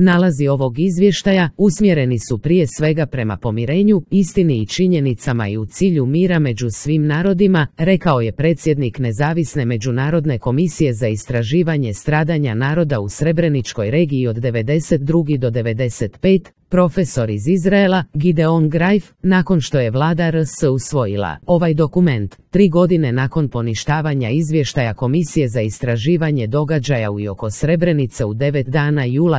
Nalazi ovog izvještaja usmjereni su prije svega prema pomirenju, istini i činjenicama i u cilju mira među svim narodima, rekao je predsjednik Nezavisne međunarodne komisije za istraživanje stradanja naroda u Srebreničkoj regiji od 92. do 95. profesor iz Izraela, Gideon Greif, nakon što je vlada RS usvojila ovaj dokument, 3 godine nakon poništavanja izvještaja Komisije za istraživanje događaja u i oko Srebrenice u 9 dana jula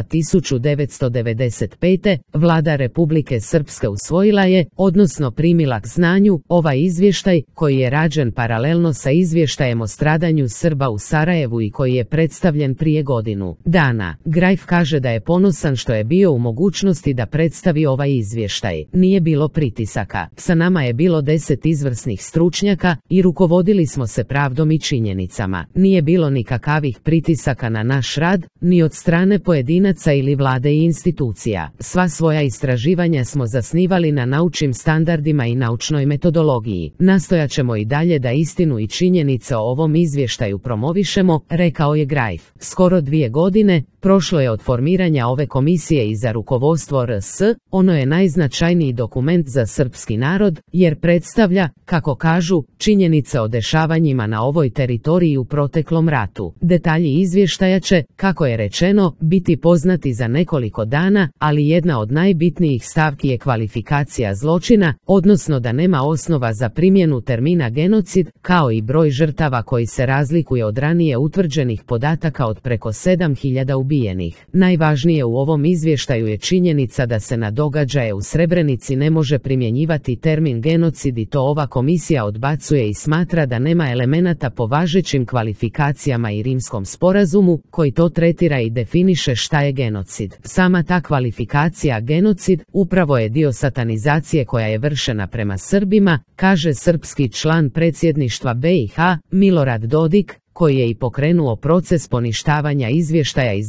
1995. vlada Republike Srpske usvojila je, odnosno primila k znanju, ovaj izvještaj koji je rađen paralelno sa izvještajem o stradanju Srba u Sarajevu i koji je predstavljen prije godinu dana. Greif kaže da je ponosan što je bio u mogućnosti da predstavi ovaj izvještaj. Nije bilo pritisaka. Sa nama je bilo 10 izvrsnih stručnjaka i rukovodili smo se pravdom i činjenicama. Nije bilo nikakavih pritisaka na naš rad, ni od strane pojedinaca ili vlade i institucija. Sva svoja istraživanja smo zasnivali na naučnim standardima i naučnoj metodologiji. Nastojat ćemo i dalje da istinu i činjenice o ovom izvještaju promovišemo, rekao je Greif. Skoro 2 godine prošlo je od formiranja ove komisije i za rukovodstvo RS, ono je najznačajniji dokument za srpski narod, jer predstavlja, kako kažu, činjenice o dešavanjima na ovoj teritoriji u proteklom ratu. Detalji izvještaja će, kako je rečeno, biti poznati za nekoliko dana, ali jedna od najbitnijih stavki je kvalifikacija zločina, odnosno da nema osnova za primjenu termina genocid, kao i broj žrtava koji se razlikuje od ranije utvrđenih podataka od preko 7000 ubijenih. Najvažnije u ovom izvještaju je činjenica da se na događaje u Srebrenici ne može primjenjivati termin genocid i to ova komisija odbacuje i smatra da nema elemenata po važećim kvalifikacijama i Rimskom sporazumu, koji to tretira i definiše šta je genocid. Sama ta kvalifikacija genocid upravo je dio satanizacije koja je vršena prema Srbima, kaže srpski član predsjedništva BiH, Milorad Dodik, koji je i pokrenuo proces poništavanja izvještaja iz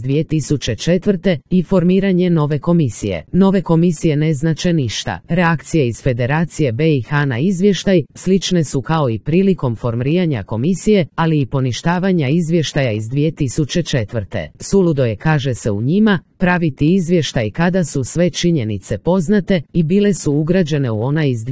2004. i formiranje nove komisije. Nove komisije ne znače ništa. Reakcije iz Federacije BiH na izvještaj slične su kao i prilikom formiranja komisije, ali i poništavanja izvještaja iz 2004. Suludo je, kaže se u njima, praviti izvještaj kada su sve činjenice poznate i bile su ugrađene u ona iz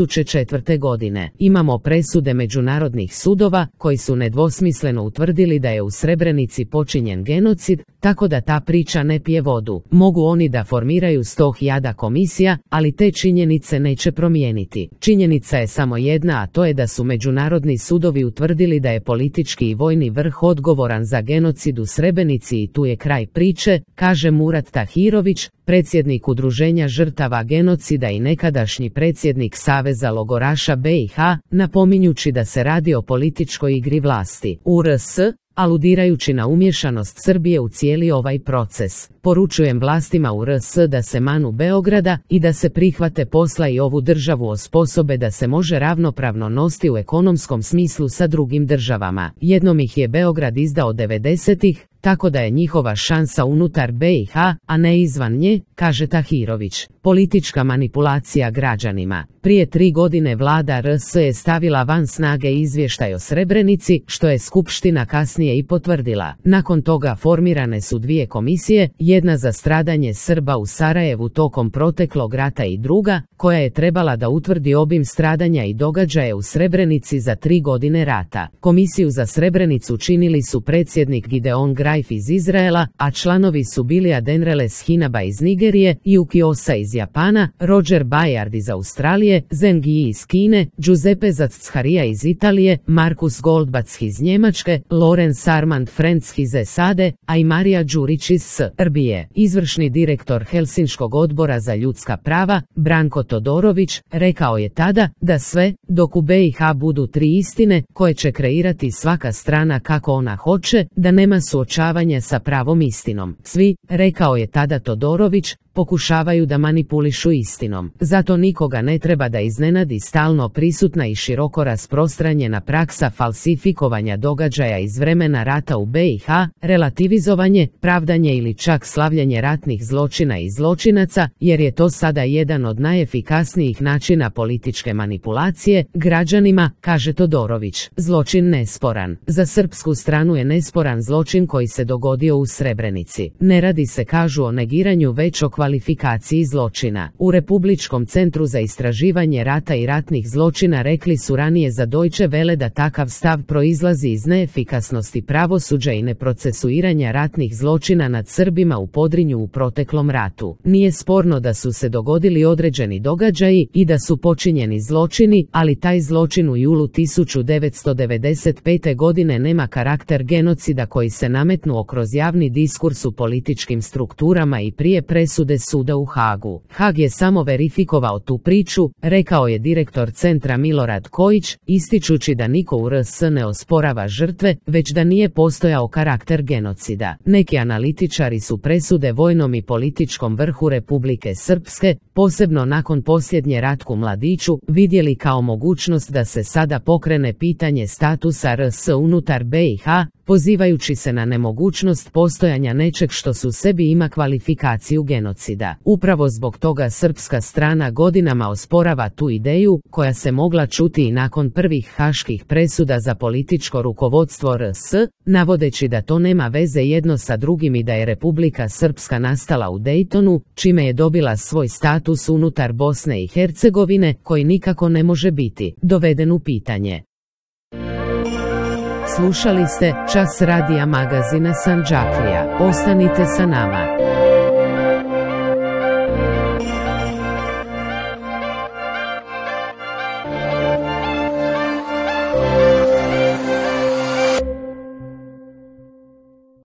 2004. godine. Imamo presude međunarodnih sudova koji su nedvosmisleno utvrdili da je u Srebrenici počinjen genocid, tako da ta priča ne pije vodu. Mogu oni da formiraju 100.000 komisija, ali te činjenice neće promijeniti. Činjenica je samo jedna, a to je da su međunarodni sudovi utvrdili da je politički i vojni vrh odgovoran za genocid u Srebrenici i tu je kraj priče, kaže Murat Tahirović, predsjednik Udruženja žrtava genocida i nekadašnji predsjednik Saveza logoraša BiH, napominjući da se radi o političkoj igri vlasti u RS, aludirajući na umješanost Srbije u cijeli ovaj proces. Poručujem vlastima u RS da se manu Beograda i da se prihvate posla i ovu državu osposobe da se može ravnopravno nositi u ekonomskom smislu sa drugim državama. Jednom ih je Beograd izdao 90-ih, tako da je njihova šansa unutar BiH, a ne izvan nje, kaže Tahirović. Politička manipulacija građanima. Prije 3 godine vlada RS je stavila van snage izvještaj o Srebrenici, što je Skupština kasnije i potvrdila. Nakon toga formirane su 2 komisije, jedna za stradanje Srba u Sarajevu tokom proteklog rata i druga, koja je trebala da utvrdi obim stradanja i događaje u Srebrenici za 3 godine rata. Komisiju za Srebrenicu činili su predsjednik Gideon Greif iz Izraela, a članovi su bili Adenreles Hinaba iz Nigerije, Yuki Osa iz Japana, Roger Bayard iz Australije, Zheng Yi iz Kine, Giuseppe Zaccaria iz Italije, Markus Goldbach iz Njemačke, Lorenz Armand Frenz iz SAD, a i Marija Đurić iz Srbije. Izvršni direktor Helsinškog odbora za ljudska prava, Branko Todorović, rekao je tada da sve, dok u BiH budu 3 istine, koje će kreirati svaka strana kako ona hoće, da nema suočavanja sa pravom istinom. Svi, rekao je tada Todorović, pokušavaju da manipulišu istinom. Zato nikoga ne treba da iznenadi stalno prisutna i široko rasprostranjena praksa falsifikovanja događaja iz vremena rata u BiH, relativizovanje, pravdanje ili čak slavljenje ratnih zločina i zločinaca, jer je to sada jedan od najefikasnijih načina političke manipulacije građanima, kaže Todorović. Zločin nesporan. Za srpsku stranu je nesporan zločin koji se dogodio u Srebrenici. Ne radi se, kažu, o negiranju, već o kvalifikaciji zločina. U Republičkom centru za istraživanje rata i ratnih zločina rekli su ranije za Deutsche Welle da takav stav proizlazi iz neefikasnosti pravosuđa i neprocesuiranja ratnih zločina nad Srbima u Podrinju u proteklom ratu. Nije sporno da su se dogodili određeni događaji i da su počinjeni zločini, ali taj zločin u julu 1995. godine nema karakter genocida koji se nametnuo kroz javni diskurs u političkim strukturama i prije presude suda u Hagu. Hag je samo verifikovao tu priču, rekao je direktor centra Milorad Kojić, ističući da niko u RS ne osporava žrtve, već da nije postojao karakter genocida. Neki analitičari su presude vojnom i političkom vrhu Republike Srpske, posebno nakon posljednje Ratku Mladiću, vidjeli kao mogućnost da se sada pokrene pitanje statusa RS unutar BiH, pozivajući se na nemogućnost postojanja nečeg što su sebi ima kvalifikaciju genocida. Upravo zbog toga srpska strana godinama osporava tu ideju, koja se mogla čuti i nakon prvih haških presuda za političko rukovodstvo RS, navodeći da to nema veze jedno sa drugim i da je Republika Srpska nastala u Dejtonu, čime je dobila svoj status unutar Bosne i Hercegovine, koji nikako ne može biti doveden u pitanje. Slušali ste Čas radija magazina Sandžaklija. Ostanite sa nama.